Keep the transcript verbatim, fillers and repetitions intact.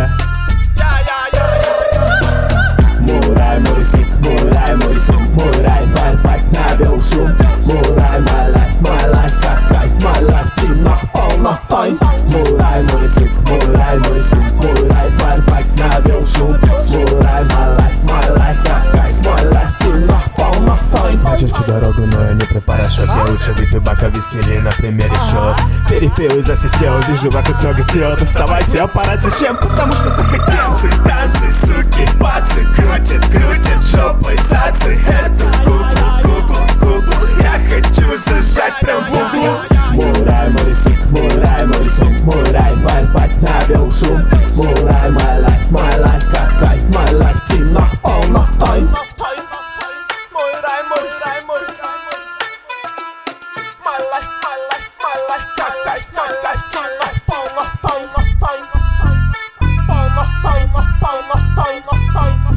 yeah. Мурай, мой фиг, мурай, мой фиг, мурай, варвать на вел шум. Мурай, my life, my life, как кайф, my life, тима, полна тайм. Мурай, мой фиг, мурай, мой фиг, мурай, варвать на вел шум. Мурай, my life, my life, как кайф, my life, тима, полна тайм. Очерчу дорогу, но я не про парашют. Я лучше выпью бака виски или на примере счет. Перепил и засвистел, вижу вокруг много тел. Доставайте аппарат, зачем? Потому что захотел. Танцы, суки, пацы, крутит, крутит жопой цацы. Эту куклу, куклу, куклу я хочу зажать прям в углу. Мурай, мой фиг, мурай, мой фиг, мурай, варвать на вел шум. Мурай, my life, my life, как кайф, my life, тима, полна тайм. Мурай, мурай, мурай, my life, my life, my life, как кайф, my life, тима, полна тайм, полна тайм, полна тайм, полна тайм.